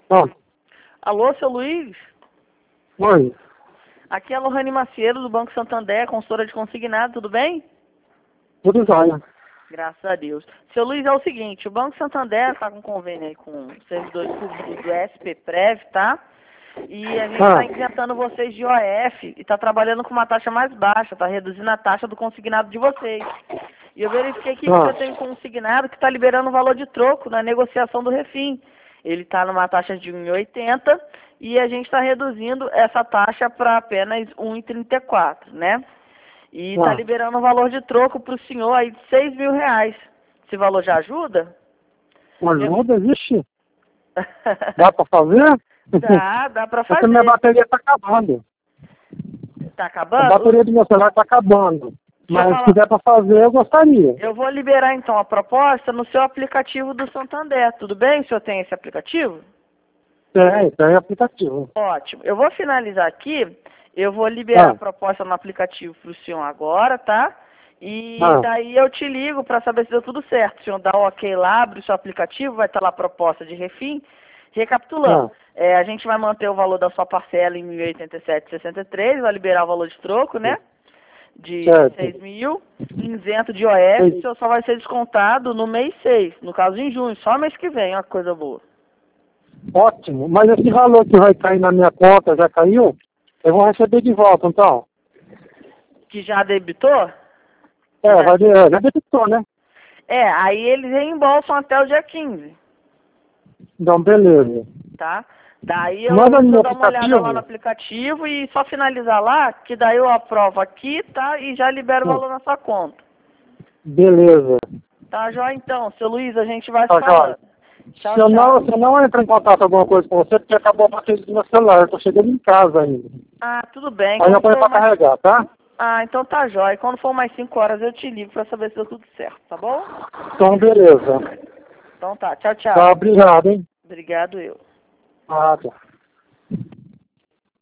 Ah, Alô, seu Luiz? oi, Aqui é a Lohane Macedo, do Banco Santander, consultora de consignado, tudo bem? tudo jóia. Graças a Deus. Seu Luiz, é o seguinte, o Banco Santander está com convênio aí com servidores públicos do SP-Prev, tá? E a gente está isentando vocês de IOF e está trabalhando com uma taxa mais baixa, está reduzindo a taxa do consignado de vocês. E eu verifiquei aqui que você tem um consignado que está liberando o valor de troco na negociação do refim. Ele está numa taxa de 1,80 e a gente está reduzindo essa taxa para apenas 1,34, né? E está liberando o valor de troco para o senhor aí de R$ 6.000. Esse valor já ajuda? Ajuda, vixe. Dá pra fazer? Dá para Porque minha fazer. bateria tá acabando. Tá A acabando? bateria do meu celular tá acabando. Deixa eu Mas se falar. der pra fazer, eu gostaria. Eu vou liberar então a proposta no seu aplicativo do Santander, tudo bem? O senhor tem esse aplicativo? Tem aplicativo. Ótimo. Eu vou finalizar aqui, eu vou liberar a proposta no aplicativo para o senhor agora, tá? E daí eu te ligo para saber se deu tudo certo. O senhor dá o ok lá, abre o seu aplicativo, vai estar lá a proposta de refim. Recapitulando, a gente vai manter o valor da sua parcela em 1.087,63, vai liberar o valor de troco, né? De 6.000, isento de IOF, o senhor só vai ser descontado no mês 6, no caso em junho, só mês que vem, uma coisa boa. Ótimo. Mas esse valor que vai cair na minha conta já caiu? Eu vou receber de volta, então? Que já debitou? Já debitou, né? Aí eles reembolsam até o dia 15, Então, beleza. tá? Daí eu Manda no vou dar uma olhada aplicativo. lá no aplicativo e só finalizar lá, que daí eu aprovo aqui, tá? E já libero o valor na sua conta. Beleza. Tá, joia então. Seu Luiz, a gente vai Tá, falando. joia. Tchau, Se eu tchau. não entrar em contato com alguma coisa com você, porque acabou a bateria do meu celular, eu tô chegando em casa ainda. Ah, tudo bem. Aí eu ponho pra carregar, tá? Ah, então tá jóia. Quando for mais 5 horas eu te ligo pra saber se deu tudo certo, tá bom? Então, beleza. Então tá, tchau, tchau. Tá, obrigado, hein? Obrigado eu. Ah, tá.